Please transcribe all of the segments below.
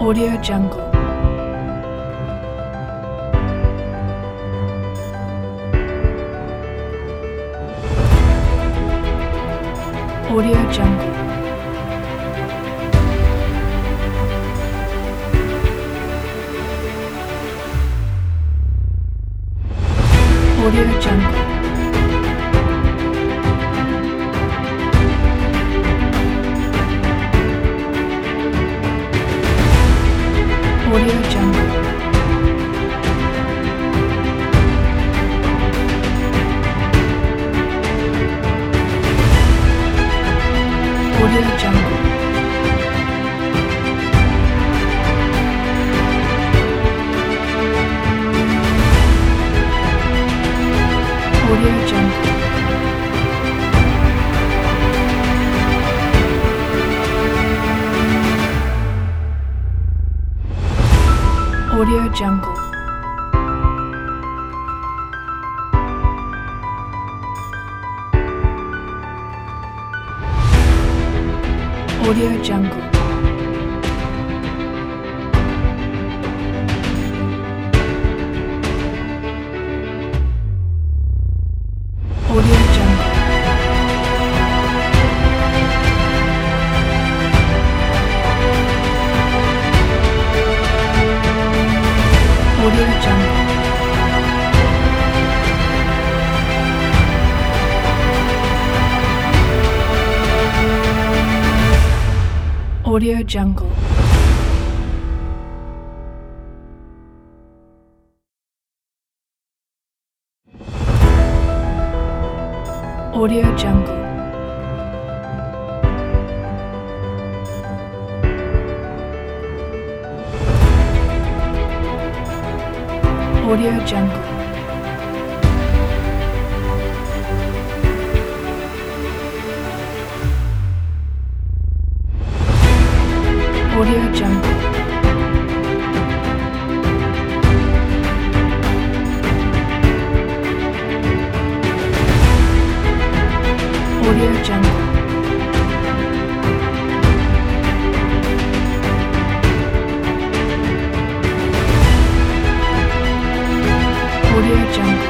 Audio Jungle. Audio Jungle. Audio Jungle. Audio Jungle. Audio Jungle. Audio Jungle. Audio Jungle. Audio Jungle. Audio Jungle. Audio Jungle. Audio Jungle. Audio Jungle. Audio Jungle. Audio Jungle. Audio Jungle. Audio Jungle.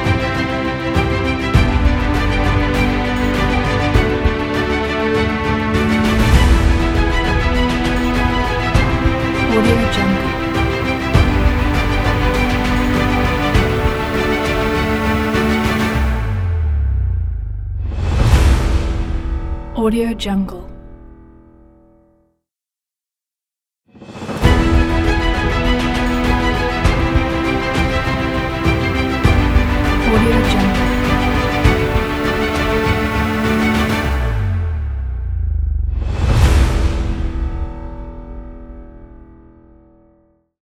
Audio Jungle. Audio Jungle.